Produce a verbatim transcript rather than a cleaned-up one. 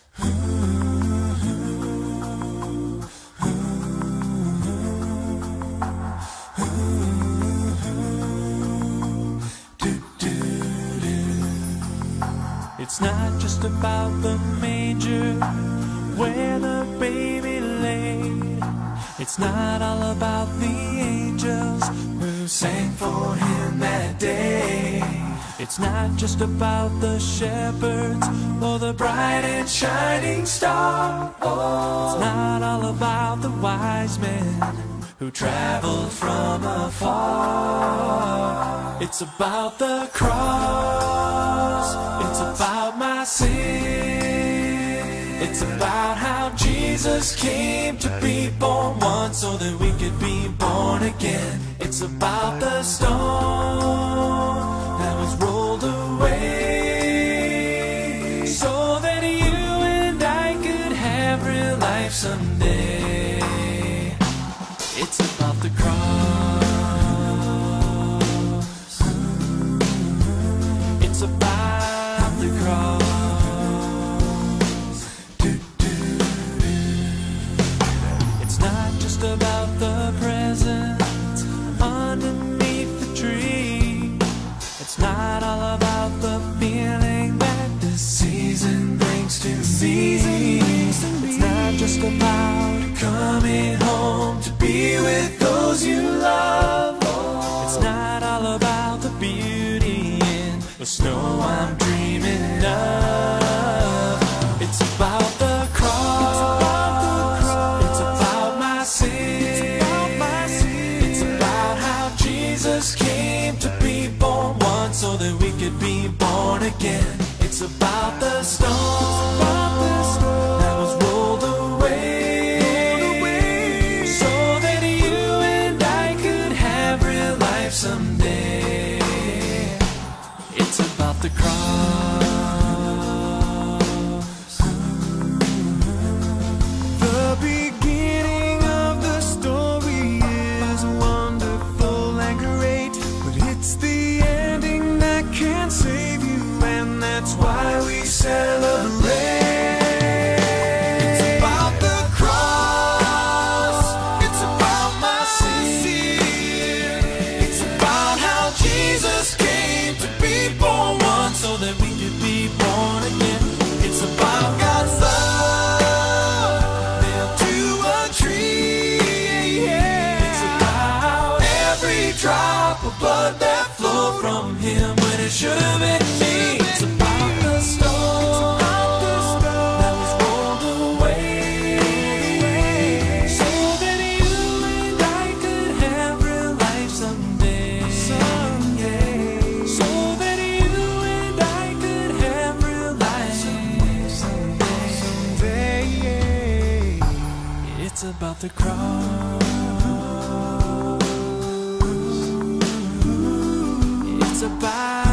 It's not just about the manger where the baby laid. It's not all about the angels who sang for him that day. It's not just about the shepherds or the bright and shining star. Oh, it's not all about the wise men who traveled from afar. It's about the cross. It's about my sin. It's about how Jesus came to be born once so that we could be born again. It's about the stone that was rolled away so that you and I could have real life someday. It's about the cross. It's about the cross. Do, do, do. It's not just about the present underneath the tree. It's not all about the feeling that the season brings to me. It's not just about coming home to be with those you love. It's not all about the beauty in the snow I'm dreaming of. It's about the cross. It's about my sin. It's about how Jesus came to be born once so that we could be born again. It's about the stone that was rolled away so that you and I could have real life someday. It's about the cross. The beginning of the story is wonderful and great, but it's the ending that can save you, and that's why we celebrate. It's about the cross. It's about my sin. It's about how Jesus came to be born once so that we could be born again. It's about God's love nailed to a tree. It's about every drop of blood that flowed from him when it should have been me. It's about the stone that was rolled away so that you and I could have real life someday. So that you and I could have real life someday. It's about the cross. It's about